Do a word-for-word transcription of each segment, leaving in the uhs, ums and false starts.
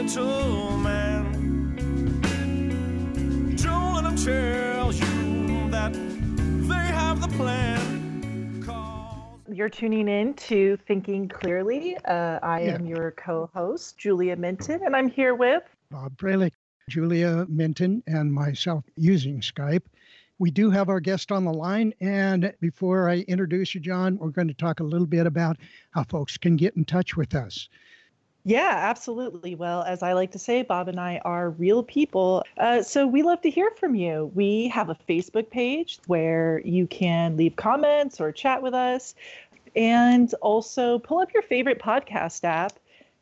little man. Don't let them tell you that they have the plan. Cause... You're tuning in to Thinking Clearly. Uh, I Yeah. am your co-host, Julia Minton, and I'm here with Bob Freilich, Julia Minton, and myself using Skype. We do have our guest on the line, and before I introduce you, John, we're going to talk a little bit about how folks can get in touch with us. Yeah, absolutely. Well, as I like to say, Bob and I are real people. Uh, so we love to hear from you. We have a Facebook page where you can leave comments or chat with us. And also pull up your favorite podcast app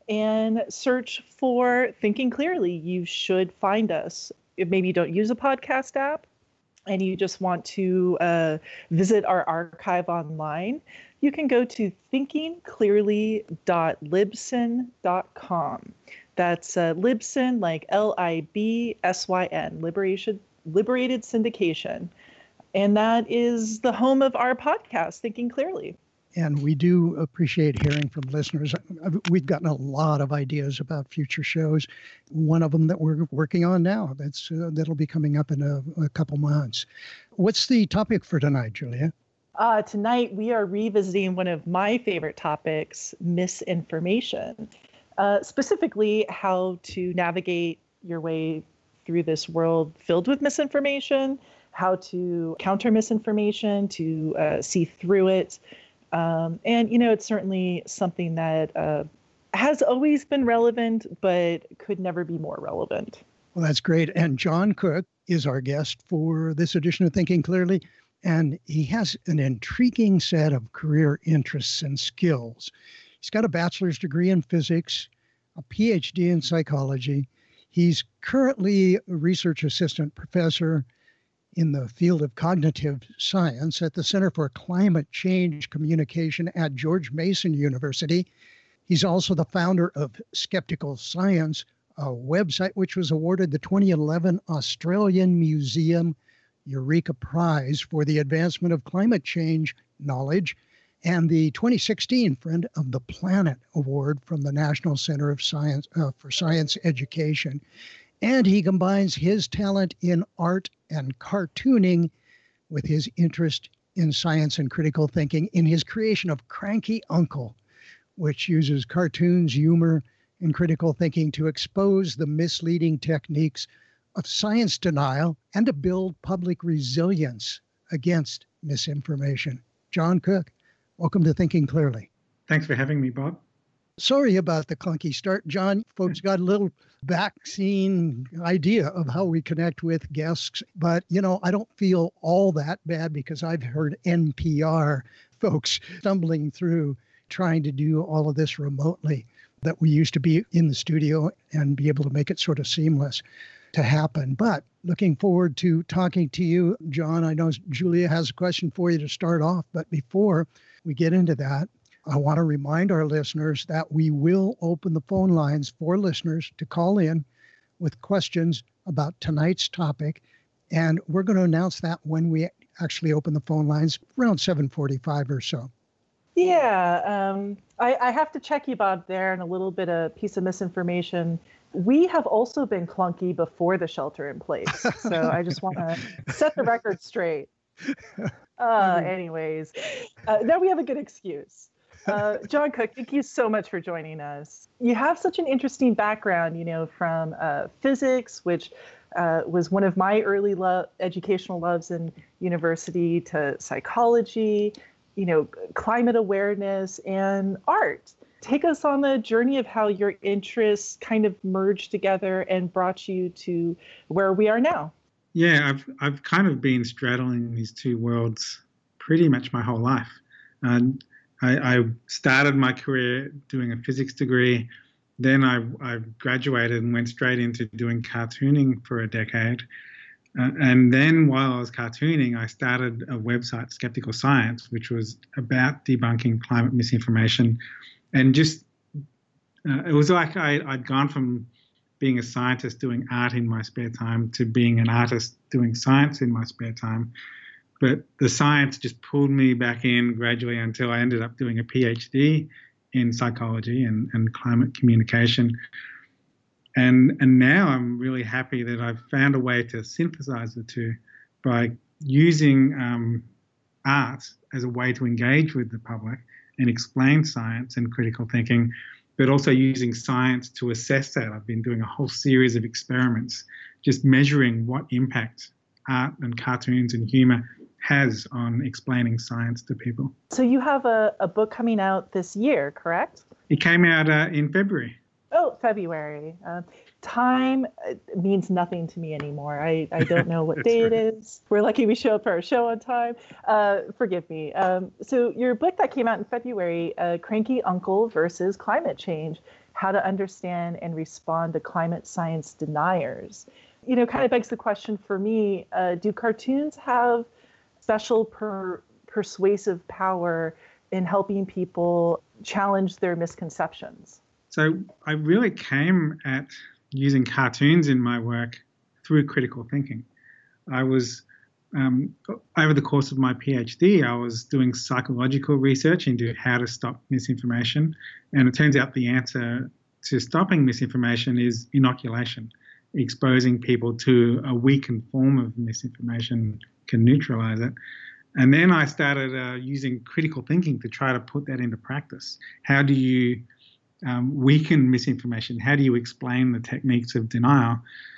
and search for Thinking Clearly. You should find us. If maybe you don't use a podcast app and you just want to uh, visit our archive online, you can go to thinking clearly dot libsyn dot com. That's uh, Libsyn, like L I B S Y N, Liberation, Liberated Syndication. And that is the home of our podcast, Thinking Clearly. And we do appreciate hearing from listeners. We've gotten a lot of ideas about future shows. One of them that we're working on now, that's uh, that'll be coming up in a, a couple months. What's the topic for tonight, Julia? Uh, tonight, we are revisiting one of my favorite topics, misinformation. Uh, specifically, how to navigate your way through this world filled with misinformation, how to counter misinformation, to uh, see through it. Um, and, you know, it's certainly something that uh, has always been relevant, but could never be more relevant. Well, that's great. And John Cook is our guest for this edition of Thinking Clearly. And he has an intriguing set of career interests and skills. He's got a bachelor's degree in physics, a P H D in psychology. He's currently a research assistant professor in the field of cognitive science at the Center for Climate Change Communication at George Mason University. He's also the founder of Skeptical Science, a website which was awarded the twenty eleven Australian Museum Eureka Prize for the advancement of climate change knowledge, and the twenty sixteen Friend of the Planet Award from the National Center of Science uh, for Science Education. And he combines his talent in art and cartooning with his interest in science and critical thinking in his creation of Cranky Uncle, which uses cartoons, humor, and critical thinking to expose the misleading techniques of science denial and to build public resilience against misinformation. John Cook, welcome to Thinking Clearly. Thanks for having me, Bob. Sorry about the clunky start, John. Folks got a little back scene idea of how we connect with guests, but, you know, I don't feel all that bad because I've heard N P R folks stumbling through trying to do all of this remotely, that we used to be in the studio and be able to make it sort of seamless to happen. But looking forward to talking to you, John. I know Julia has a question for you to start off, but before we get into that, I want to remind our listeners that we will open the phone lines for listeners to call in with questions about tonight's topic. And we're going to announce that when we actually open the phone lines around seven forty-five or so. Yeah, um, I, I have to check you, Bob, there, and a little bit of piece of misinformation. We have also been clunky before the shelter in place. So I just want to set the record straight. Uh, anyways, uh, now we have a good excuse. Uh, John Cook, thank you so much for joining us. You have such an interesting background, you know, from uh, physics, which uh, was one of my early lo- educational loves in university, to psychology, you know, climate awareness, and art. Take us on the journey of how your interests kind of merged together and brought you to where we are now. Yeah, I've I've kind of been straddling these two worlds pretty much my whole life. And I, I started my career doing a physics degree. Then I, I graduated and went straight into doing cartooning for a decade. Uh, and then while I was cartooning, I started a website, Skeptical Science, which was about debunking climate misinformation. And just, uh, it was like I, I'd gone from being a scientist doing art in my spare time to being an artist doing science in my spare time. But the science just pulled me back in gradually until I ended up doing a P H D in psychology and, and climate communication. And, and now I'm really happy that I've found a way to synthesize the two by using um, art as a way to engage with the public and explain science and critical thinking, but also using science to assess that. I've been doing a whole series of experiments just measuring what impact art and cartoons and humor has on explaining science to people. So you have a, a book coming out this year, correct? It came out uh, in February. Oh, February. Uh, time uh, means nothing to me anymore. I, I don't know what day right. it is. We're lucky we show up for our show on time. Uh, forgive me. Um, so your book that came out in February, uh, Cranky Uncle versus Climate Change, How to Understand and Respond to Climate Science Deniers. You know, kind of begs the question for me, uh, do cartoons have special per- persuasive power in helping people challenge their misconceptions? So I really came at using cartoons in my work through critical thinking. I was, um, over the course of my PhD, I was doing psychological research into how to stop misinformation. And it turns out the answer to stopping misinformation is inoculation. Exposing people to a weakened form of misinformation can neutralize it. And then I started uh, using critical thinking to try to put that into practice. How do you Um, weaken misinformation? How do you explain the techniques of denial?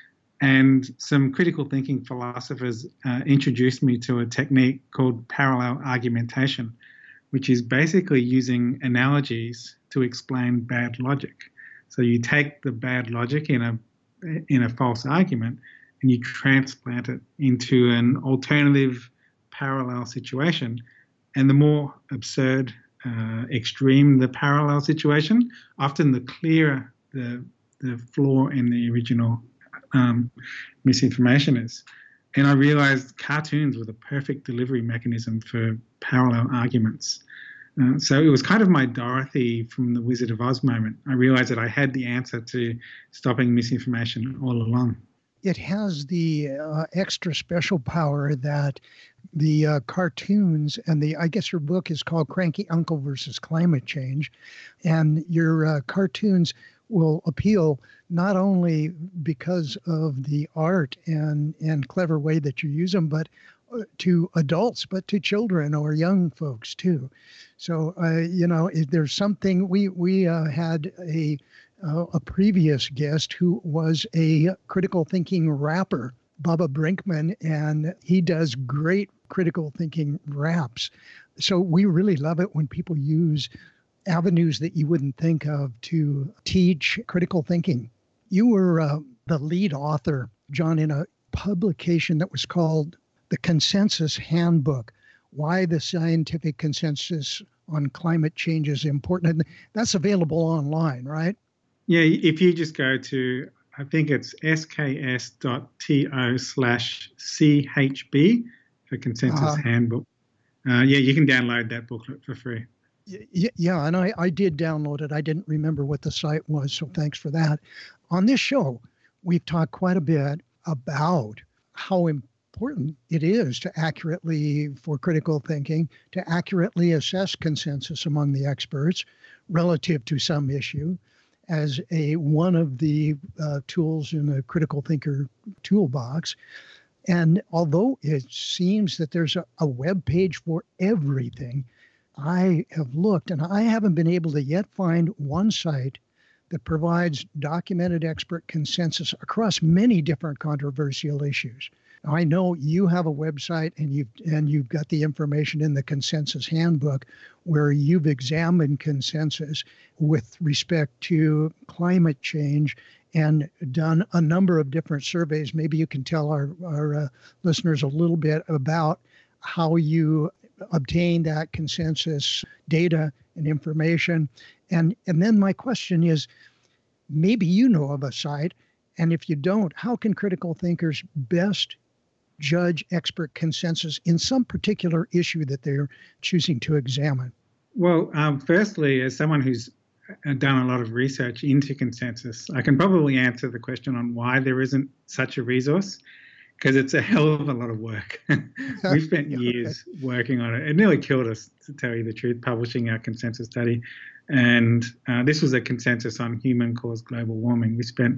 And some critical thinking philosophers uh, introduced me to a technique called parallel argumentation, which is basically using analogies to explain bad logic. So you take the bad logic in a in a false argument and you transplant it into an alternative parallel situation. And the more absurd Uh, extreme the parallel situation, often the clearer the the flaw in the original um, misinformation is. And I realized cartoons were the perfect delivery mechanism for parallel arguments. Uh, so it was kind of my Dorothy from the Wizard of Oz moment. I realized that I had the answer to stopping misinformation all along. It has the uh, extra special power that the uh, cartoons and the, I guess your book is called Cranky Uncle versus Climate Change, and your uh, cartoons will appeal not only because of the art and, and clever way that you use them, but to adults, but to children or young folks too. So, uh, you know, if there's something, we, we uh, had a Uh, a previous guest who was a critical thinking rapper, Bubba Brinkman, and he does great critical thinking raps. So we really love it when people use avenues that you wouldn't think of to teach critical thinking. You were uh, the lead author, John, in a publication that was called The Consensus Handbook, Why the Scientific Consensus on Climate Change is Important. And that's available online, right? Yeah, if you just go to, I think it's sks.to slash chb for Consensus uh, Handbook. Uh, yeah, you can download that booklet for free. Yeah, yeah, and I, I did download it. I didn't remember what the site was, so thanks for that. On this show, we've talked quite a bit about how important it is to accurately, for critical thinking, to accurately assess consensus among the experts relative to some issue, as a one of the uh, tools in the critical thinker toolbox. And although it seems that there's a, a web page for everything, I have looked and I haven't been able to yet find one site that provides documented expert consensus across many different controversial issues. Now, I know you have a website and you've, and you've got the information in the Consensus Handbook where you've examined consensus with respect to climate change and done a number of different surveys. Maybe you can tell our, our uh, listeners a little bit about how you obtain that consensus data and information. And, and then my question is, maybe you know of a site, and if you don't, how can critical thinkers best judge expert consensus in some particular issue that they're choosing to examine? Well, um, firstly, as someone who's done a lot of research into consensus, I can probably answer the question on why there isn't such a resource. because it's a hell of a lot of work. We spent Yeah, years working on it. It nearly killed us, to tell you the truth, publishing our consensus study. And uh, this was a consensus on human-caused global warming. We spent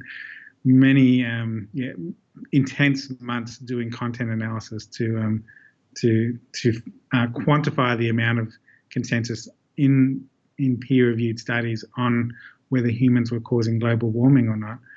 many um, yeah, intense months doing content analysis to um, to to uh, quantify the amount of consensus in in peer-reviewed studies on whether humans were causing global warming or not.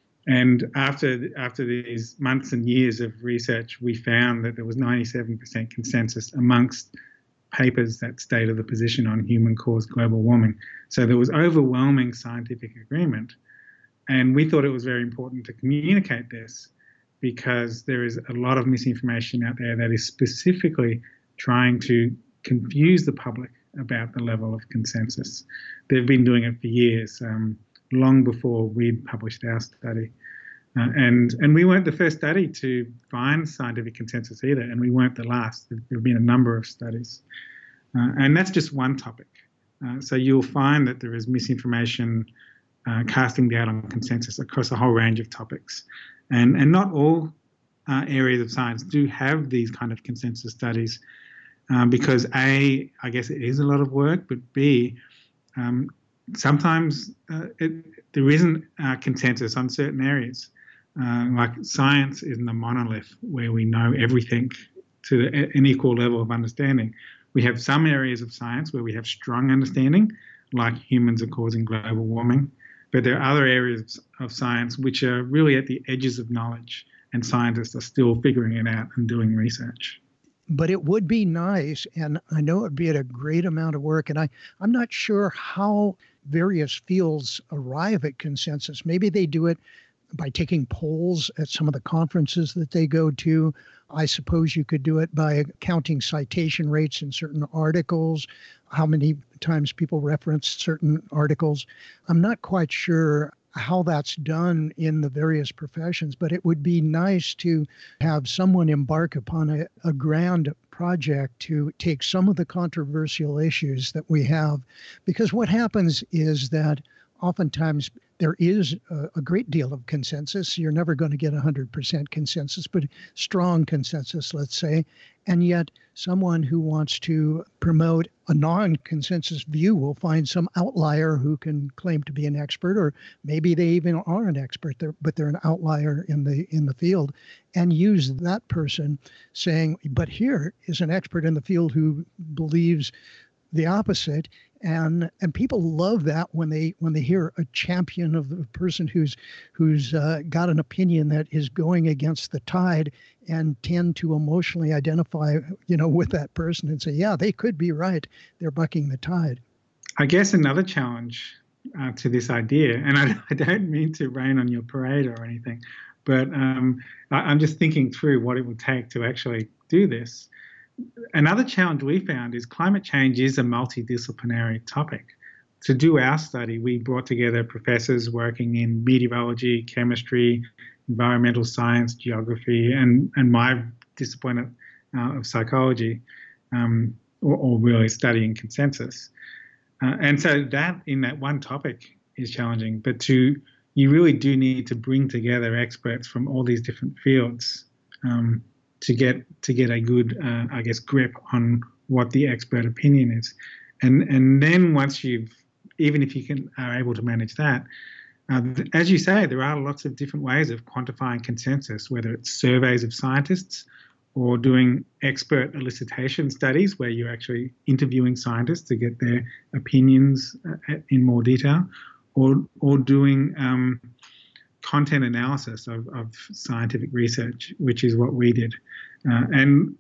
And after after these months and years of research, we found that there was ninety-seven percent consensus amongst papers that stated the position on human-caused global warming. So there was overwhelming scientific agreement. And we thought it was very important to communicate this because there is a lot of misinformation out there that is specifically trying to confuse the public about the level of consensus. They've been doing it for years, um, long before we'd published our study. Uh, and and we weren't the first study to find scientific consensus either, and we weren't the last. There have been a number of studies. Uh, and that's just one topic. Uh, so you'll find that there is misinformation uh, casting doubt on consensus across a whole range of topics. And, and not all uh, areas of science do have these kind of consensus studies um, because A, I guess it is a lot of work, but B, um, sometimes uh, it, there isn't uh, consensus on certain areas. Uh, like science isn't a monolith where we know everything to an equal level of understanding. We have some areas of science where we have strong understanding, like humans are causing global warming, but there are other areas of science which are really at the edges of knowledge, and scientists are still figuring it out and doing research. But it would be nice, and I know it would be at a great amount of work, and I, I'm not sure how various fields arrive at consensus. Maybe they do it by taking polls at some of the conferences that they go to. I suppose you could do it by counting citation rates in certain articles, how many times people reference certain articles. I'm not quite sure how that's done in the various professions, but it would be nice to have someone embark upon a, a grand project to take some of the controversial issues that we have. Because what happens is that oftentimes there is a, a great deal of consensus. You're never going to get one hundred percent consensus, but strong consensus, let's say. And yet someone who wants to promote a non-consensus view will find some outlier who can claim to be an expert, or maybe they even are an expert, but they're an outlier in the in the field, and use that person saying, but here is an expert in the field who believes the opposite. And and people love that when they when they hear a champion of the person who's who's uh, got an opinion that is going against the tide, and tend to emotionally identify, you know, with that person and say, yeah, they could be right. They're bucking the tide. I guess another challenge uh, to this idea, and I, I don't mean to rain on your parade or anything, but um, I, I'm just thinking through what it would take to actually do this. Another challenge we found is climate change is a multidisciplinary topic. To do our study, we brought together professors working in meteorology, chemistry, environmental science, geography, and, and my discipline uh, of psychology, um, or, or really studying consensus. Uh, and so that in that one topic is challenging, but to you really do need to bring together experts from all these different fields um, to get to get a good, uh, I guess, grip on what the expert opinion is. And and then once you've, even if you can are able to manage that, uh, as you say, there are lots of different ways of quantifying consensus, whether it's surveys of scientists or doing expert elicitation studies where you're actually interviewing scientists to get their opinions uh, in more detail, or or doing um, content analysis of, of scientific research, which is what we did. Uh, and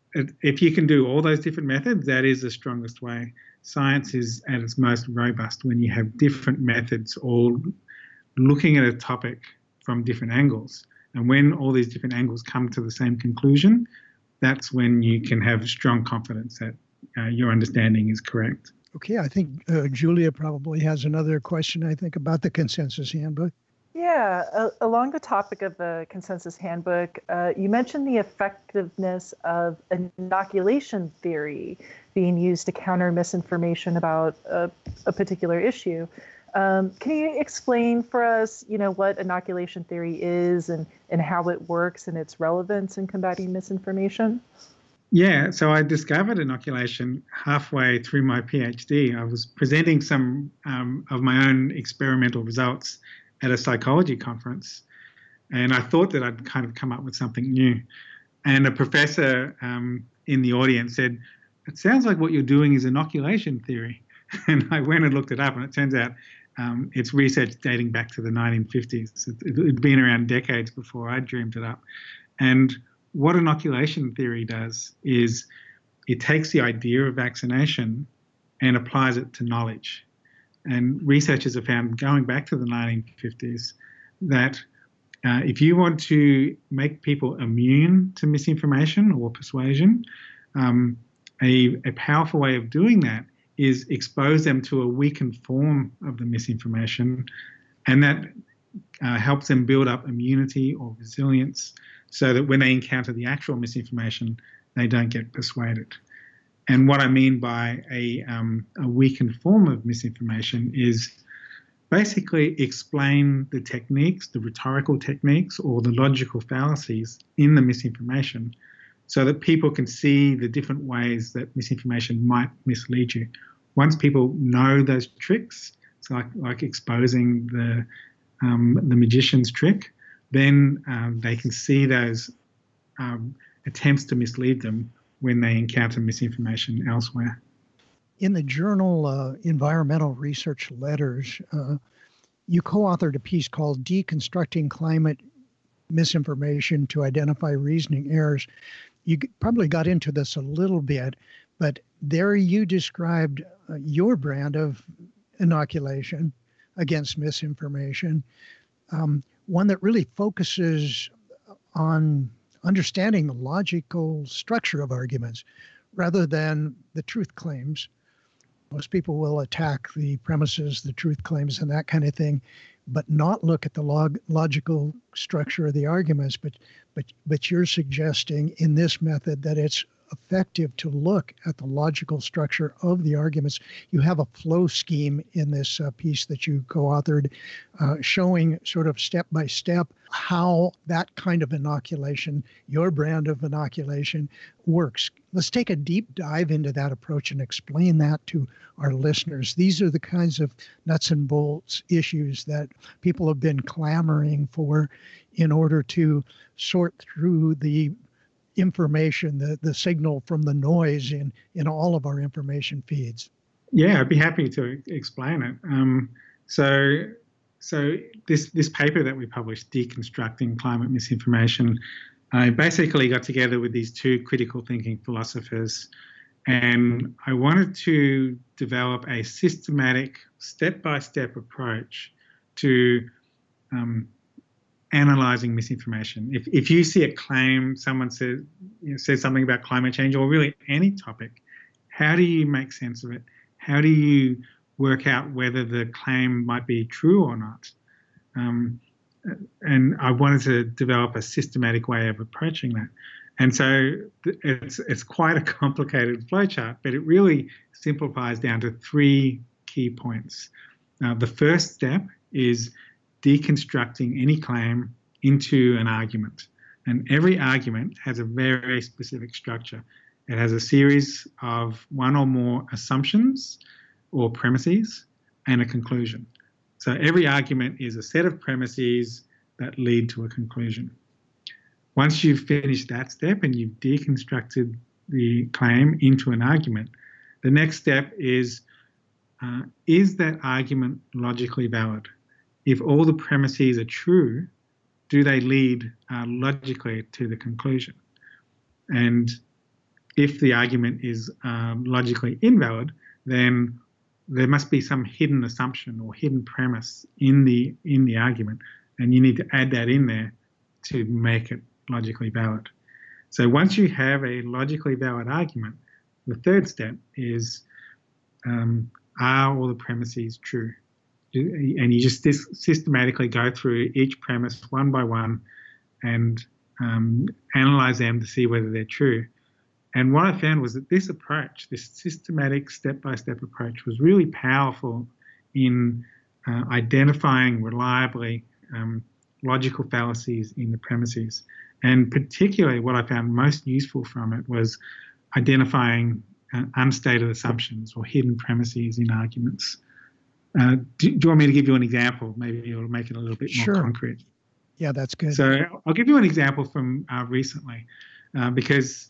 if you can do all those different methods, that is the strongest way. Science is at its most robust when you have different methods all looking at a topic from different angles. And when all these different angles come to the same conclusion, that's when you can have strong confidence that uh, your understanding is correct. Okay, I think uh, Julia probably has another question, I think, about the Consensus Handbook. Yeah, uh, along the topic of the Consensus Handbook, uh, you mentioned the effectiveness of inoculation theory being used to counter misinformation about a, a particular issue. Um, can you explain for us, you know, what inoculation theory is and, and how it works and its relevance in combating misinformation? Yeah, so I discovered inoculation halfway through my PhD. I was presenting some um, of my own experimental results at a psychology conference, and I thought that I'd kind of come up with something new. And a professor um, in the audience said, "It sounds like what you're doing is inoculation theory." And I went and looked it up, and it turns out um, it's research dating back to the nineteen fifties. It, it had been around decades before I dreamed it up. And what inoculation theory does is it takes the idea of vaccination and applies it to knowledge. And researchers have found, going back to the nineteen fifties, that uh, if you want to make people immune to misinformation or persuasion, um, a, a powerful way of doing that is expose them to a weakened form of the misinformation, and that uh, helps them build up immunity or resilience, so that when they encounter the actual misinformation, they don't get persuaded. And what I mean by a, um, a weakened form of misinformation is basically explain the techniques, the rhetorical techniques, or the logical fallacies in the misinformation, so that people can see the different ways that misinformation might mislead you. Once people know those tricks, it's like, like exposing the, um, the magician's trick, then um, they can see those um, attempts to mislead them when they encounter misinformation elsewhere. In the journal uh, Environmental Research Letters, uh, you co-authored a piece called Deconstructing Climate Misinformation to Identify Reasoning Errors. You probably got into this a little bit, but there you described uh, your brand of inoculation against misinformation. Um, one that really focuses on understanding the logical structure of arguments rather than the truth claims. Most people will attack the premises, the truth claims, and that kind of thing, but not look at the log- logical structure of the arguments. But, but, but you're suggesting in this method that it's effective to look at the logical structure of the arguments. You have a flow scheme in this uh, piece that you co-authored, uh, showing sort of step by step how that kind of inoculation, your brand of inoculation, works. Let's take a deep dive into that approach and explain that to our listeners. These are the kinds of nuts and bolts issues that people have been clamoring for in order to sort through the information, the, the signal from the noise in, in all of our information feeds. Yeah, I'd be happy to explain it. Um, so so this, this paper that we published, Deconstructing Climate Misinformation, I basically got together with these two critical thinking philosophers, and I wanted to develop a systematic, step-by-step approach to um, analyzing misinformation. If if you see a claim, someone says you know, says something about climate change, or really any topic, how do you make sense of it? How do you work out whether the claim might be true or not? Um, and I wanted to develop a systematic way of approaching that. And so it's it's quite a complicated flowchart, but it really simplifies down to three key points. Uh, the first step is deconstructing any claim into an argument. And every argument has a very specific structure. It has a series of one or more assumptions or premises and a conclusion. So every argument is a set of premises that lead to a conclusion. Once you've finished that step and you've deconstructed the claim into an argument, the next step is, uh, is that argument logically valid? If all the premises are true, do they lead uh, logically to the conclusion? And if the argument is um, logically invalid, then there must be some hidden assumption or hidden premise in the in the argument, and you need to add that in there to make it logically valid. So once you have a logically valid argument, the third step is, um, are all the premises true? And you just systematically go through each premise one by one and um, analyze them to see whether they're true. And what I found was that this approach, this systematic step-by-step approach, was really powerful in uh, identifying reliably um, logical fallacies in the premises. And particularly what I found most useful from it was identifying uh, unstated assumptions or hidden premises in arguments. Uh, do, do you want me to give you an example? Maybe it'll make it a little bit more Sure. concrete. Yeah, that's good. So I'll give you an example from uh, recently, uh, because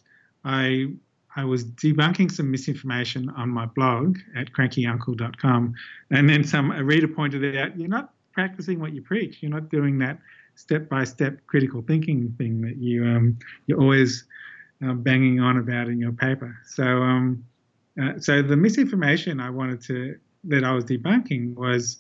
I I was debunking some misinformation on my blog at cranky uncle dot com, and then some a reader pointed out, you're not practicing what you preach. You're not doing that step-by-step critical thinking thing that you um, you're always uh, banging on about in your paper. So um, uh, so the misinformation I wanted to that I was debunking was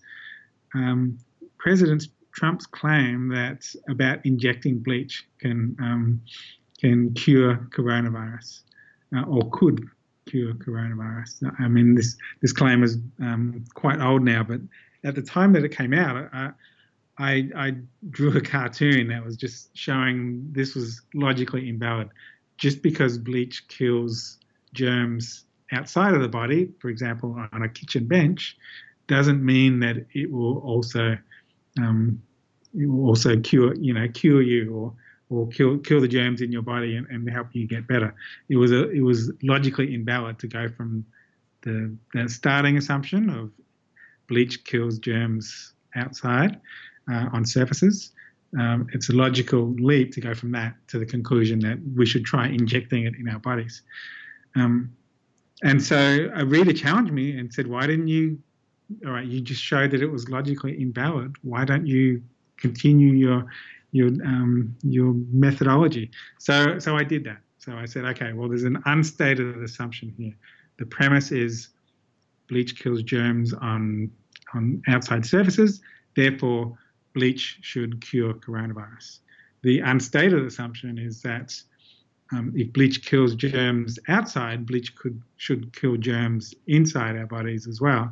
um, President Trump's claim that about injecting bleach can um, can cure coronavirus, uh, or could cure coronavirus. I mean, this this claim is um, quite old now, but at the time that it came out, I, I, I drew a cartoon that was just showing this was logically invalid. Just because bleach kills germs outside of the body, for example, on a kitchen bench, doesn't mean that it will also um, it will also cure you know cure you or or kill kill the germs in your body and, and help you get better. It was a it was logically invalid to go from the, the starting assumption of bleach kills germs outside uh, on surfaces. Um, it's a logical leap to go from that to the conclusion that we should try injecting it in our bodies. Um, and so a reader challenged me and said, why didn't you, all right, you just showed that it was logically invalid. Why don't you continue your your um, your methodology? So so I did that. So I said, okay, well, there's an unstated assumption here. The premise is bleach kills germs on on outside surfaces, therefore bleach should cure coronavirus. The unstated assumption is that um, if bleach kills germs outside, bleach could should kill germs inside our bodies as well.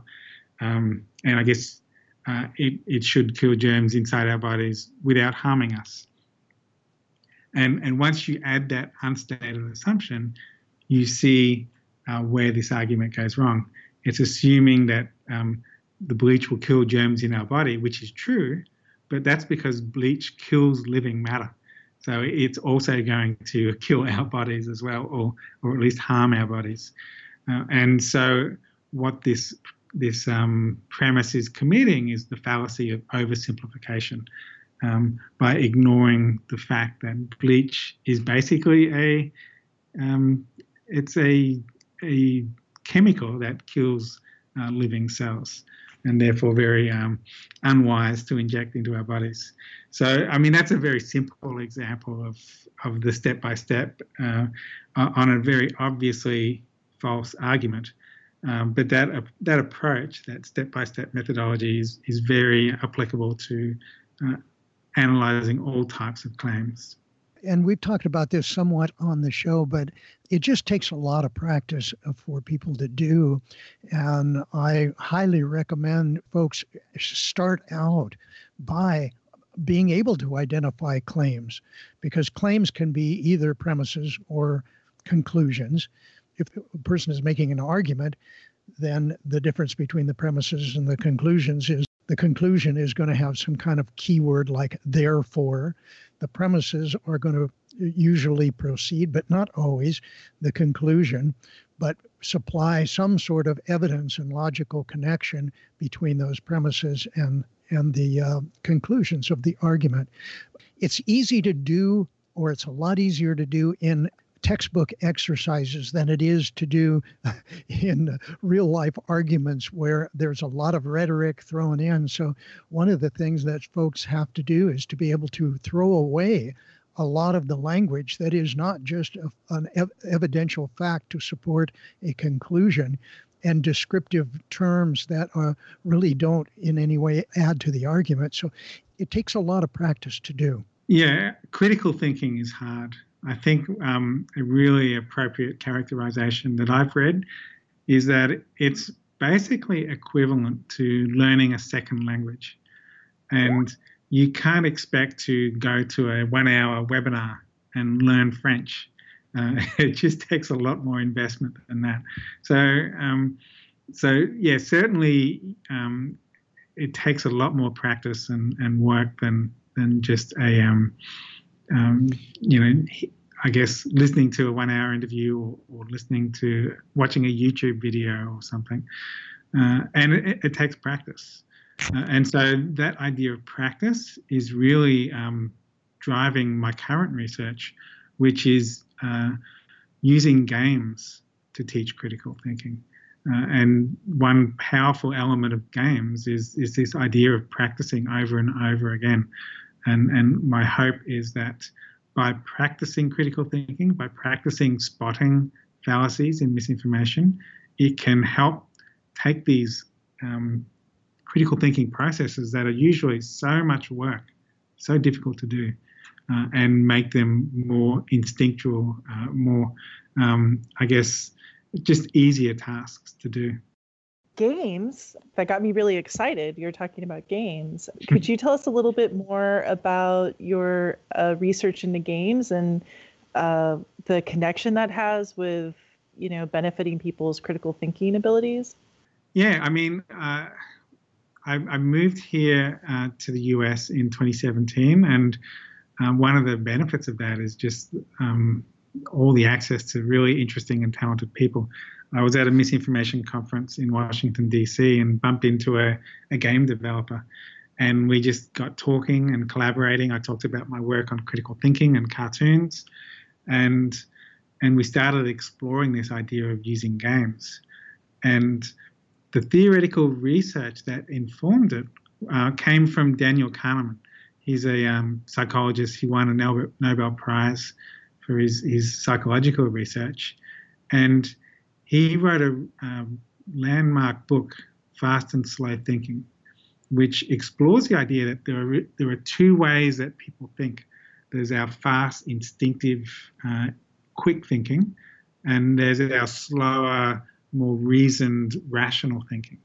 Um, and I guess uh, it, it should kill germs inside our bodies without harming us. And, and once you add that unstated assumption, you see uh, where this argument goes wrong. It's assuming that um, the bleach will kill germs in our body, which is true, but that's because bleach kills living matter. So it's also going to kill our bodies as well, or or at least harm our bodies. Uh, and so what this this um, premise is committing is the fallacy of oversimplification um, by ignoring the fact that bleach is basically a um, it's a a chemical that kills uh, living cells, and therefore very um, unwise to inject into our bodies. So, I mean, that's a very simple example of, of the step-by-step uh, on a very obviously false argument. Um, but that uh, that approach, that step-by-step methodology is, is very applicable to uh, analyzing all types of claims. And we've talked about this somewhat on the show, but it just takes a lot of practice for people to do. And I highly recommend folks start out by being able to identify claims, because claims can be either premises or conclusions. If a person is making an argument, then the difference between the premises and the conclusions is the conclusion is going to have some kind of keyword like therefore. The premises are going to usually proceed, but not always, the conclusion, but supply some sort of evidence and logical connection between those premises and, and the uh, conclusions of the argument. It's easy to do, or it's a lot easier to do in textbook exercises than it is to do in real life arguments where there's a lot of rhetoric thrown in. So one of the things that folks have to do is to be able to throw away a lot of the language that is not just a, an ev- evidential fact to support a conclusion, and descriptive terms that uh, really don't in any way add to the argument. So it takes a lot of practice to do. Yeah, critical thinking is hard. I think um, a really appropriate characterization that I've read is that it's basically equivalent to learning a second language. And you can't expect to go to a one-hour webinar and learn French. Uh, it just takes a lot more investment than that. So, um, so yeah, certainly um, it takes a lot more practice and, and work than than just a um, um, you know, I guess listening to a one-hour interview or, or listening to watching a YouTube video or something, uh, and it, it takes practice. Uh, and so that idea of practice is really um, driving my current research, which is uh, using games to teach critical thinking. Uh, and one powerful element of games is is this idea of practicing over and over again. And, and my hope is that by practicing critical thinking, by practicing spotting fallacies in misinformation, it can help take these um, critical thinking processes that are usually so much work, so difficult to do, uh, and make them more instinctual, uh, more, um, I guess, just easier tasks to do. Games, that got me really excited. You're talking about games. Could you tell us a little bit more about your uh, research into games and uh, the connection that has with, you know, benefiting people's critical thinking abilities? Yeah, I mean, uh, I, I moved here uh, to the U S in twenty seventeen, and uh, one of the benefits of that is just um, all the access to really interesting and talented people. I was at a misinformation conference in Washington, D C, and bumped into a, a game developer. And we just got talking and collaborating. I talked about my work on critical thinking and cartoons. And, and we started exploring this idea of using games. And the theoretical research that informed it uh, came from Daniel Kahneman. He's a um, psychologist. He won a Nobel, Nobel Prize for his, his psychological research. And he wrote a um, landmark book, Fast and Slow Thinking, which explores the idea that there are there are two ways that people think. There's our fast, instinctive, uh, quick thinking, and there's our slower, more reasoned, rational thinking.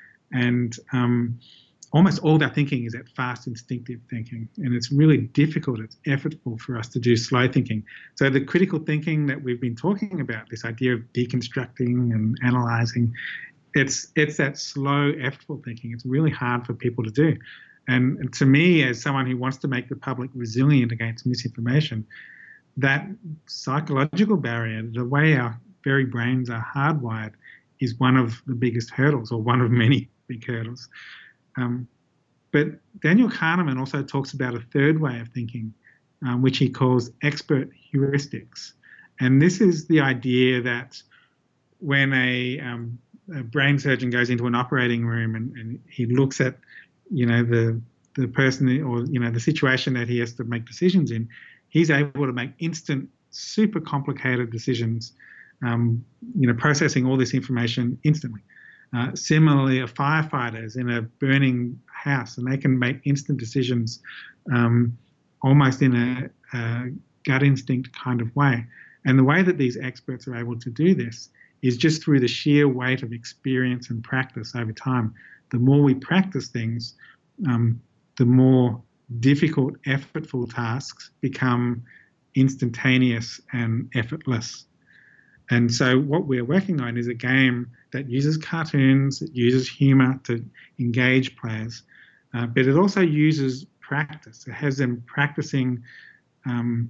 And um, almost all that thinking is that fast, instinctive thinking, and it's really difficult, it's effortful for us to do slow thinking. So the critical thinking that we've been talking about, this idea of deconstructing and analyzing, it's it's that slow, effortful thinking. It's really hard for people to do. And, and to me, as someone who wants to make the public resilient against misinformation, that psychological barrier, the way our very brains are hardwired, is one of the biggest hurdles, or one of many big hurdles. Um, but Daniel Kahneman also talks about a third way of thinking, um, which he calls expert heuristics. And this is the idea that when a, um, a brain surgeon goes into an operating room and, and he looks at, you know, the the person or, you know, the situation that he has to make decisions in, he's able to make instant, super complicated decisions, um, you know, processing all this information instantly. Uh, similarly, a firefighter is in a burning house and they can make instant decisions um, almost in a, a gut instinct kind of way. And the way that these experts are able to do this is just through the sheer weight of experience and practice over time. The more we practice things, um, the more difficult, effortful tasks become instantaneous and effortless. And so what we're working on is a game that uses cartoons, it uses humor to engage players, uh, but it also uses practice. It has them practicing um,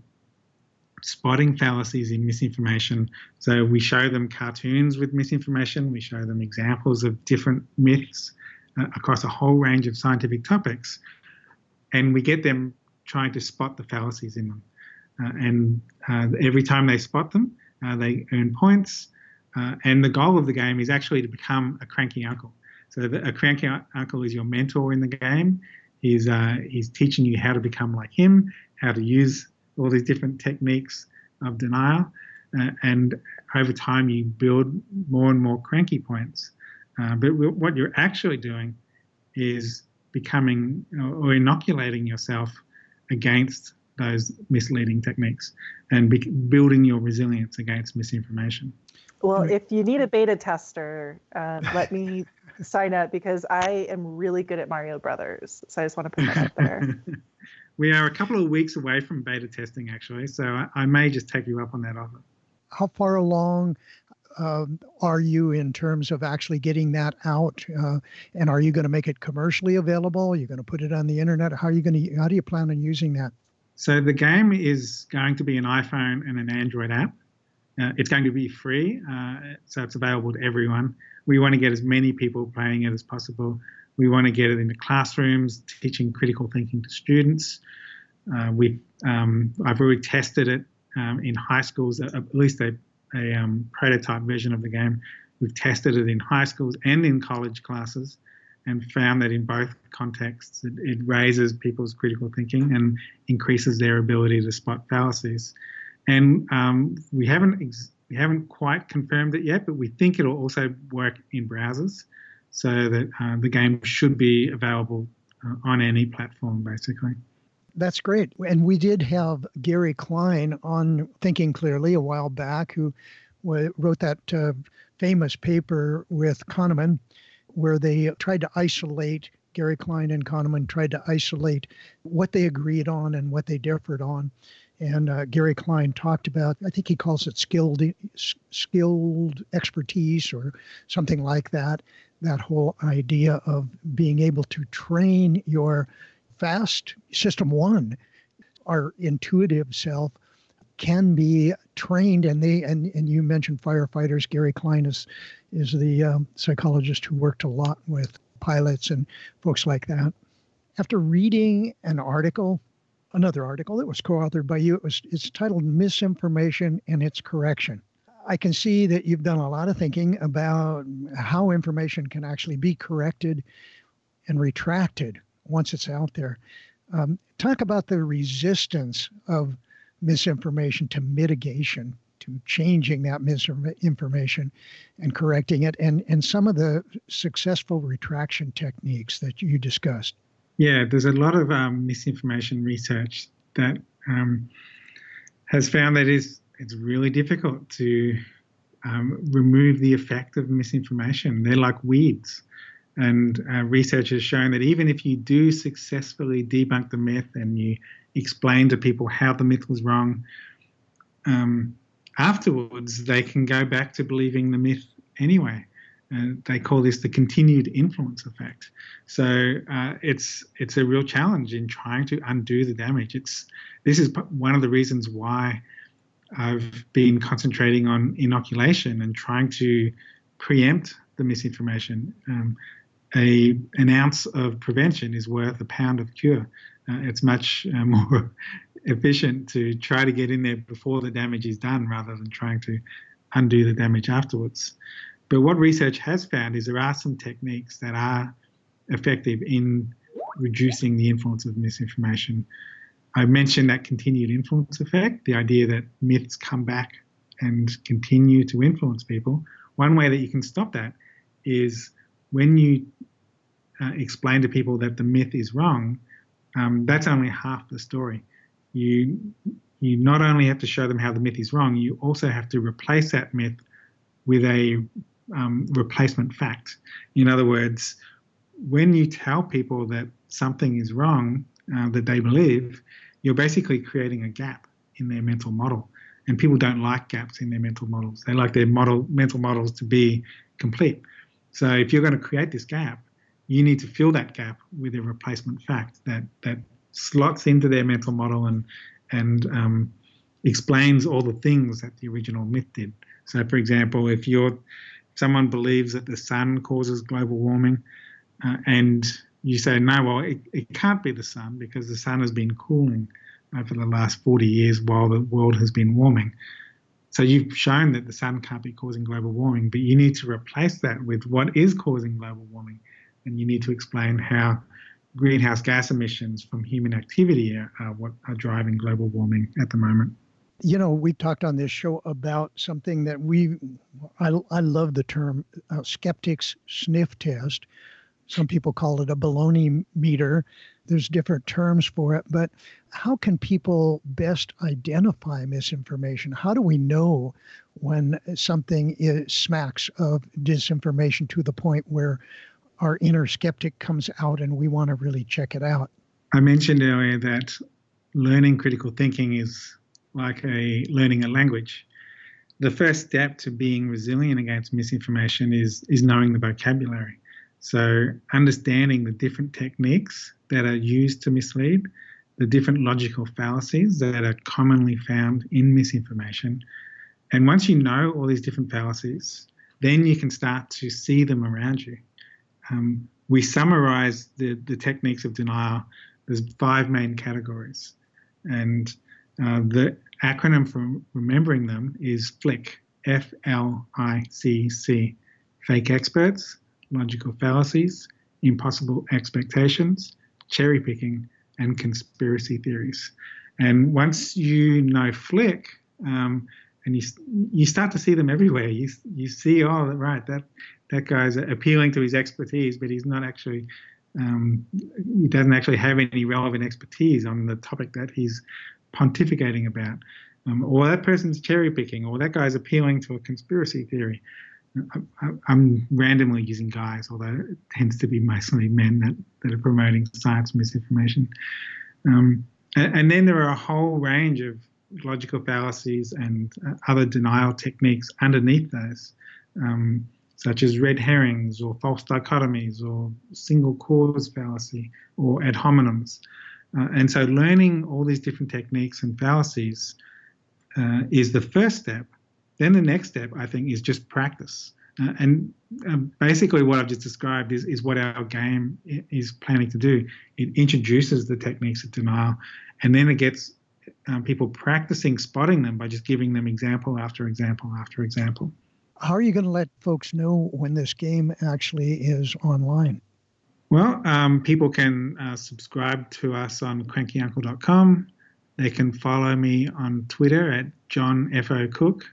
spotting fallacies in misinformation. So we show them cartoons with misinformation, we show them examples of different myths uh, across a whole range of scientific topics, and we get them trying to spot the fallacies in them. Uh, and uh, every time they spot them, Uh, they earn points, uh, and the goal of the game is actually to become a cranky uncle. So the, a cranky uncle is your mentor in the game. He's uh, he's teaching you how to become like him, how to use all these different techniques of denial, uh, and over time you build more and more cranky points. Uh, but what you're actually doing is becoming or inoculating yourself against those misleading techniques and be building your resilience against misinformation. Well, if you need a beta tester, um, let me sign up, because I am really good at Mario Brothers. So I just want to put that out there. We are a couple of weeks away from beta testing, actually, so I, I may just take you up on that offer. How far along um, are you in terms of actually getting that out? Uh, and are you going to make it commercially available? Are you going to put it on the internet? How are you going to? How do you plan on using that? So the game is going to be an iPhone and an Android app. Uh, it's going to be free, uh, so it's available to everyone. We want to get as many people playing it as possible. We want to get it into classrooms, teaching critical thinking to students. Uh, we've, um, I've already tested it um, in high schools, at least a, a um, prototype version of the game. We've tested it in high schools and in college classes, and found that in both contexts, it, it raises people's critical thinking and increases their ability to spot fallacies. And um, we haven't ex- we haven't quite confirmed it yet, but we think it'll also work in browsers, so that uh, the game should be available uh, on any platform, basically. That's great. And we did have Gary Klein on Thinking Clearly a while back, who w- wrote that uh, famous paper with Kahneman, where they tried to isolate, Gary Klein and Kahneman tried to isolate what they agreed on and what they differed on. And uh, Gary Klein talked about, I think he calls it skilled, skilled expertise or something like that, that whole idea of being able to train your fast system one, our intuitive self, can be trained. And they and, and you mentioned firefighters. Gary Klein is, is the um, psychologist who worked a lot with pilots and folks like that. After reading an article, another article that was co-authored by you, it was it's titled Misinformation and Its Correction. I can see that you've done a lot of thinking about how information can actually be corrected and retracted once it's out there. Um, talk about the resistance of misinformation to mitigation, to changing that misinformation and correcting it, and, and some of the successful retraction techniques that you discussed. Yeah, there's a lot of um, misinformation research that um, has found that it's, it's really difficult to um, remove the effect of misinformation. They're like weeds. And uh, research has shown that even if you do successfully debunk the myth and you explain to people how the myth was wrong, um, afterwards they can go back to believing the myth anyway. And they call this the continued influence effect. So uh, it's it's a real challenge in trying to undo the damage. It's this is one of the reasons why I've been concentrating on inoculation and trying to preempt the misinformation. Um, a an ounce of prevention is worth a pound of cure. Uh, it's much uh, more efficient to try to get in there before the damage is done rather than trying to undo the damage afterwards. But what research has found is there are some techniques that are effective in reducing the influence of misinformation. I mentioned that continued influence effect, the idea that myths come back and continue to influence people. One way that you can stop that is when you uh, explain to people that the myth is wrong, um, that's only half the story. You, you not only have to show them how the myth is wrong, you also have to replace that myth with a um, replacement fact. In other words, when you tell people that something is wrong uh, that they believe, you're basically creating a gap in their mental model. And people don't like gaps in their mental models. They like their model mental models to be complete. So if you're going to create this gap, you need to fill that gap with a replacement fact that that slots into their mental model and and um, explains all the things that the original myth did. So, for example, if you're someone believes that the sun causes global warming, uh, and you say, no, well, it, it can't be the sun because the sun has been cooling uh, for the last forty years while the world has been warming. So you've shown that the sun can't be causing global warming, but you need to replace that with what is causing global warming. And you need to explain how greenhouse gas emissions from human activity are, are what are driving global warming at the moment. You know, we talked on this show about something that we, I, I love the term uh, skeptics sniff test. Some people call it a baloney meter. There's different terms for it, but how can people best identify misinformation? How do we know when something is, smacks of disinformation to the point where our inner skeptic comes out and we want to really check it out? I mentioned earlier that learning critical thinking is like a learning a language. the first step to being resilient against misinformation is, is knowing the vocabulary. So understanding the different techniques that are used to mislead, the different logical fallacies that are commonly found in misinformation. And once you know all these different fallacies, then you can start to see them around you. Um, we summarize the, the techniques of denial. There's five main categories. And uh, the acronym for remembering them is FLIC, F L I C C. Fake experts, logical fallacies, impossible expectations, cherry picking, and conspiracy theories. And once you know FLIC, um, and you you start to see them everywhere. You you see, oh, right, that that guy's appealing to his expertise, but he's not actually, um, he doesn't actually have any relevant expertise on the topic that he's pontificating about. Um, or that person's cherry picking, or that guy's appealing to a conspiracy theory. I, I'm randomly using guys, although it tends to be mostly men that, that are promoting science misinformation. Um, and, and then there are a whole range of logical fallacies and uh, other denial techniques underneath those, um, such as red herrings or false dichotomies or single cause fallacy or ad hominems. Uh, and so learning all these different techniques and fallacies uh, is the first step. Then the next step, I think, is just practice. Uh, and um, basically what I've just described is, is what our game is planning to do. It introduces the techniques of denial, and then it gets um, people practicing spotting them by just giving them example after example after example. How are you going to let folks know when this game actually is online? Well, um, people can uh, subscribe to us on cranky uncle dot com. They can follow me on Twitter at John F O Cook.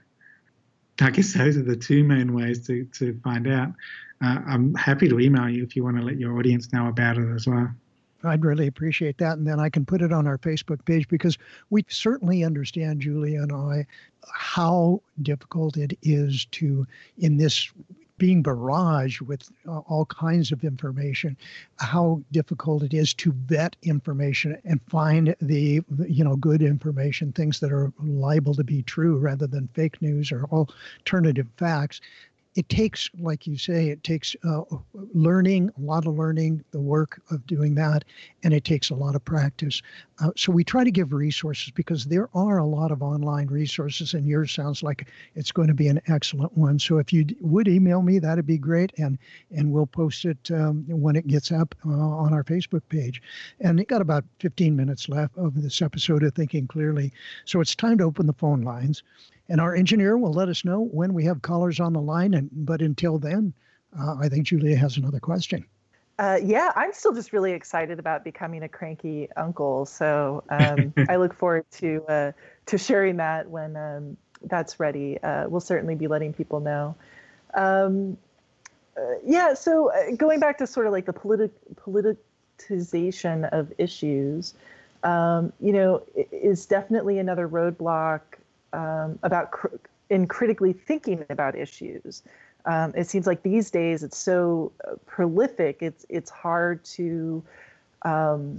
I guess those are the two main ways to, to find out. Uh, I'm happy to email you if you want to let your audience know about it as well. I'd really appreciate that. And then I can put it on our Facebook page, because we certainly understand, Julia and I, how difficult it is to, in this being barraged with uh, all kinds of information, how difficult it is to vet information and find the, you know, good information, things that are liable to be true rather than fake news or alternative facts. It takes, like you say, it takes uh, learning, a lot of learning, the work of doing that, and it takes a lot of practice. Uh, so we try to give resources, because there are a lot of online resources, and yours sounds like it's going to be an excellent one. So if you would email me, that'd be great, and and we'll post it um, when it gets up uh, on our Facebook page. And it got about fifteen minutes left of this episode of Thinking Clearly. So it's time to open the phone lines. And our engineer will let us know when we have callers on the line. And but until then, uh, I think Julia has another question. Uh, yeah, I'm still just really excited about becoming a cranky uncle. So um, I look forward to uh, to sharing that when um, that's ready. Uh, we'll certainly be letting people know. Um, uh, yeah, so uh, going back to sort of like the politi- politicization of issues, um, you know, is definitely another roadblock Um, about cr- in critically thinking about issues. Um, it seems like these days it's so uh, prolific. It's it's hard to um,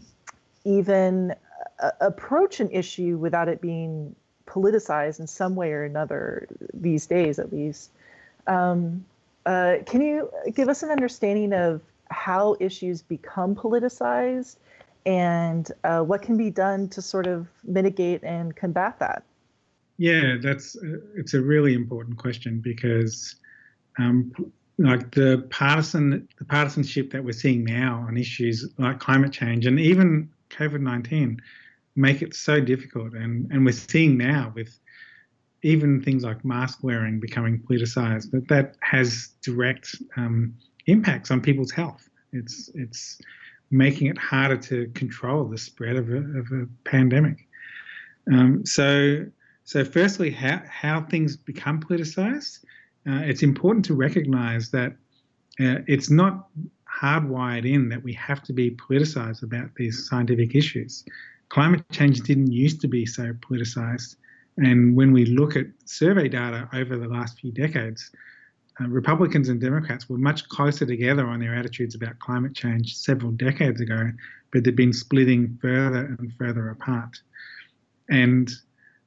even uh, approach an issue without it being politicized in some way or another. These days, at least. Um, uh, can you give us an understanding of how issues become politicized, and uh, what can be done to sort of mitigate and combat that? Yeah, that's uh, it's a really important question, because um, like the partisan the partisanship that we're seeing now on issues like climate change and even COVID nineteen make it so difficult. And, and we're seeing now with even things like mask wearing becoming politicized, that that has direct um, impacts on people's health. It's it's making it harder to control the spread of a, of a pandemic. Um, so. So firstly, how, how things become politicized, uh, it's important to recognize that uh, it's not hardwired in that we have to be politicized about these scientific issues. Climate change didn't used to be so politicized. And when we look at survey data over the last few decades, uh, Republicans and Democrats were much closer together on their attitudes about climate change several decades ago, but they've been splitting further and further apart. And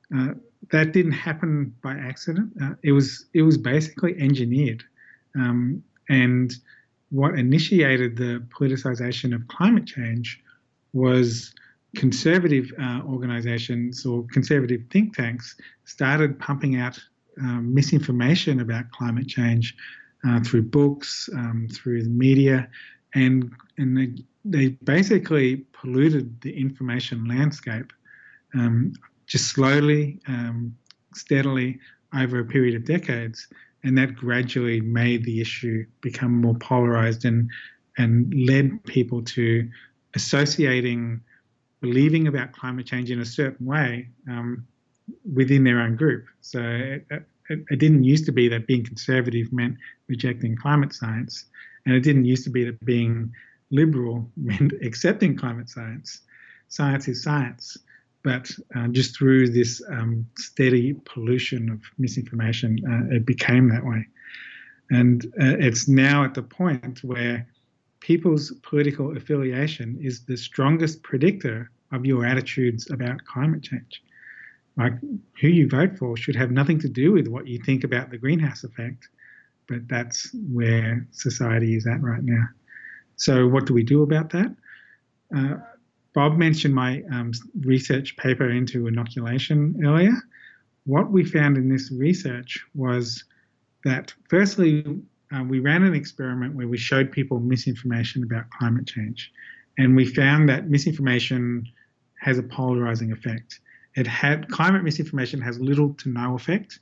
Uh, that didn't happen by accident. Uh, it was it was basically engineered, um, and what initiated the politicization of climate change was conservative uh, organizations or conservative think tanks started pumping out um, misinformation about climate change uh, through books, um, through the media, and and they, they basically polluted the information landscape um, just slowly, um, steadily over a period of decades. And that gradually made the issue become more polarized and and led people to associating believing about climate change in a certain way um, within their own group. So it, it, it didn't used to be that being conservative meant rejecting climate science, and it didn't used to be that being liberal meant accepting climate science. Science is science. But uh, just through this um, steady pollution of misinformation, uh, it became that way. And uh, it's now at the point where people's political affiliation is the strongest predictor of your attitudes about climate change. Like, who you vote for should have nothing to do with what you think about the greenhouse effect, but that's where society is at right now. So what do we do about that? Uh, Bob mentioned my um, research paper into inoculation earlier. What we found in this research was that, firstly, uh, we ran an experiment where we showed people misinformation about climate change. And we found that misinformation has a polarizing effect. It had climate misinformation has little to no effect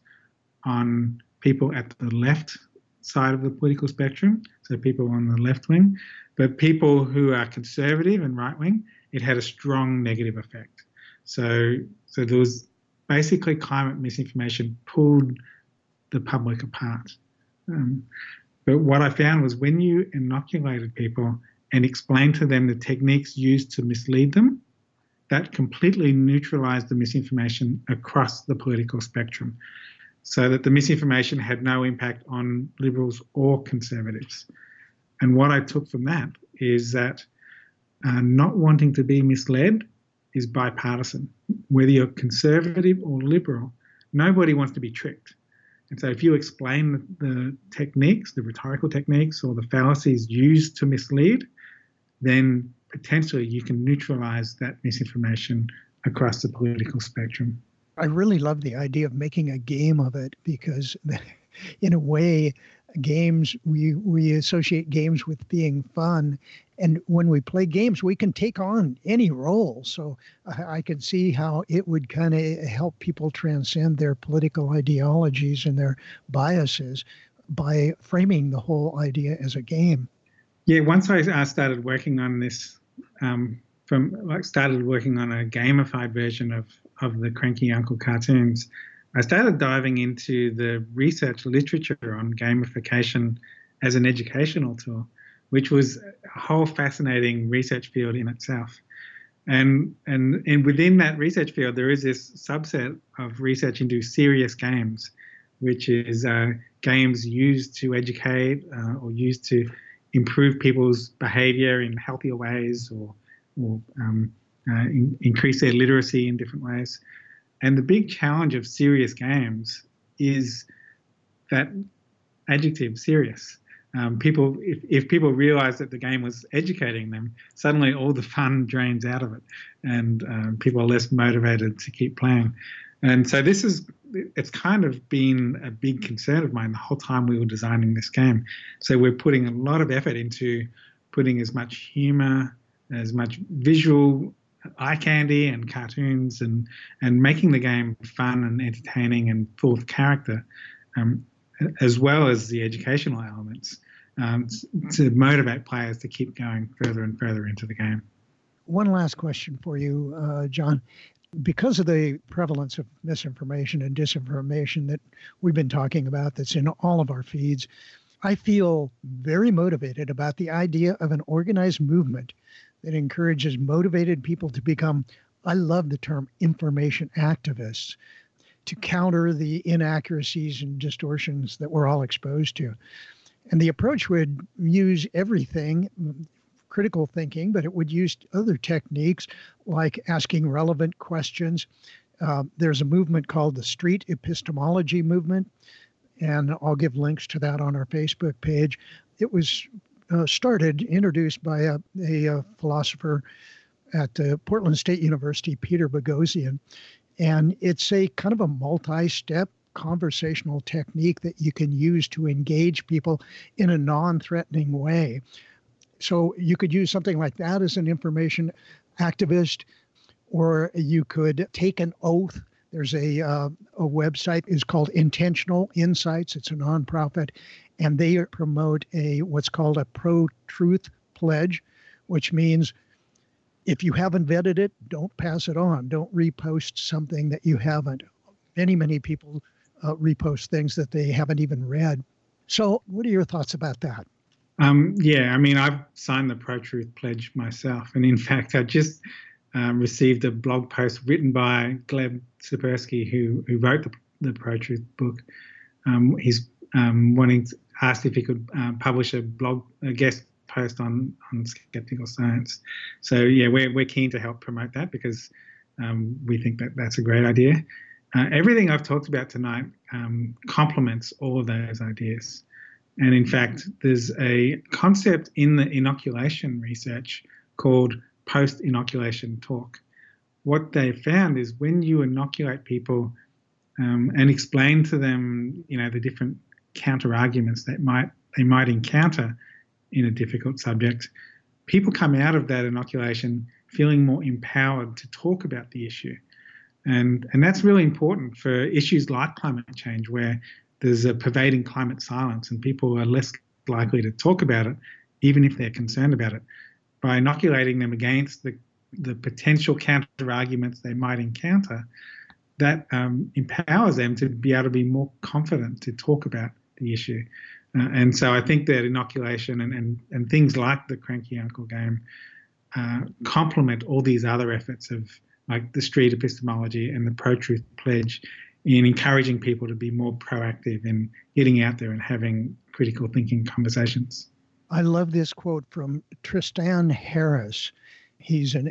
on people at the left side of the political spectrum, so people on the left wing, but people who are conservative and right wing, it had a strong negative effect. So, so there was basically climate misinformation pulled the public apart. Um, but what I found was when you inoculated people and explained to them the techniques used to mislead them, that completely neutralized the misinformation across the political spectrum, so that the misinformation had no impact on liberals or conservatives. And what I took from that is that uh, not wanting to be misled is bipartisan. Whether you're conservative or liberal, nobody wants to be tricked. And so if you explain the, the techniques, the rhetorical techniques or the fallacies used to mislead, then potentially you can neutralize that misinformation across the political spectrum. I really love the idea of making a game of it because in a way, games, we, we associate games with being fun. And when we play games, we can take on any role. So I, I could see how it would kind of help people transcend their political ideologies and their biases by framing the whole idea as a game. Yeah, once I uh, started working on this, um, from like started working on a gamified version of, of the Cranky Uncle cartoons, I started diving into the research literature on gamification as an educational tool, which was a whole fascinating research field in itself. And, and, and within that research field, there is this subset of research into serious games, which is uh, games used to educate uh, or used to improve people's behavior in healthier ways or, or um, uh, in, increase their literacy in different ways. And the big challenge of serious games is that adjective, serious. Um, people, if, if people realize that the game was educating them, suddenly all the fun drains out of it, and um, people are less motivated to keep playing. And so this is, it's kind of been a big concern of mine the whole time we were designing this game. So we're putting a lot of effort into putting as much humor, as much visual eye candy and cartoons, and and making the game fun and entertaining and full of character, um, as well as the educational elements, um, to motivate players to keep going further and further into the game. One last question for you, uh, John. Because of the prevalence of misinformation and disinformation that we've been talking about that's in all of our feeds, I feel very motivated about the idea of an organized movement that encourages motivated people to become, I love the term, information activists, to counter the inaccuracies and distortions that we're all exposed to. And the approach would use everything, critical thinking, but it would use other techniques like asking relevant questions, Uh, there's a movement called the Street Epistemology Movement, and I'll give links to that on our Facebook page. It was uh, started, introduced by a, a, a philosopher at uh, Portland State University, Peter Boghossian, and it's a kind of a multi-step conversational technique that you can use to engage people in a non-threatening way. So you could use something like that as an information activist, or you could take an oath. There's a uh, a website is called Intentional Insights. It's a nonprofit, and they promote a what's called a pro-truth pledge, which means if you haven't vetted it, don't pass it on. Don't repost something that you haven't. Many, many people uh, repost things that they haven't even read. So what are your thoughts about that? Um, yeah, I mean, I've signed the Pro-Truth Pledge myself. And in fact, I just um, received a blog post written by Gleb Tsipursky, who, who wrote the, the Pro-Truth book. Um, he's um, wanting to, asked if he could uh, publish a blog, a guest post on, on skeptical science. So yeah, we're, we're keen to help promote that because um, we think that that's a great idea. Uh, everything I've talked about tonight um, complements all of those ideas. And in fact, there's a concept in the inoculation research called post-inoculation talk. What they found is when you inoculate people um, and explain to them, you know, the different counter-arguments that might they might encounter in a difficult subject, people come out of that inoculation feeling more empowered to talk about the issue. And, and that's really important for issues like climate change, where there's a pervading climate silence and people are less likely to talk about it, even if they're concerned about it. By inoculating them against the, the potential counter-arguments they might encounter, that um, empowers them to be able to be more confident to talk about the issue. Uh, and so I think that inoculation and, and, and things like the Cranky Uncle game uh, complement all these other efforts of like the street epistemology and the Pro-Truth Pledge in encouraging people to be more proactive in getting out there and having critical thinking conversations. I love this quote from Tristan Harris. He's an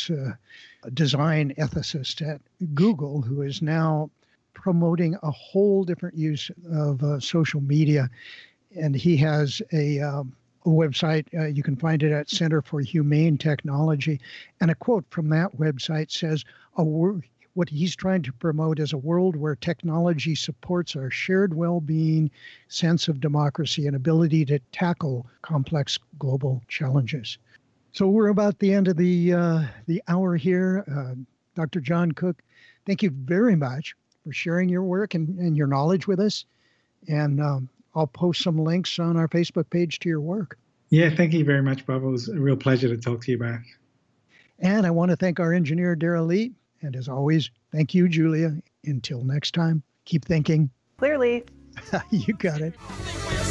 ex-design uh, ethicist at Google who is now promoting a whole different use of uh, social media. And he has a, um, a website. Uh, you can find it at Center for Humane Technology. And a quote from that website says, a word, what he's trying to promote is a world where technology supports our shared well-being, sense of democracy, and ability to tackle complex global challenges. So we're about the end of the uh, the hour here. Uh, Doctor John Cook, thank you very much for sharing your work and, and your knowledge with us. And um, I'll post some links on our Facebook page to your work. Yeah, thank you very much, Bob. It was a real pleasure to talk to you back. And I want to thank our engineer, Darrell Lee. And as always, thank you, Julia. Until next time, keep thinking Clearly. You got it.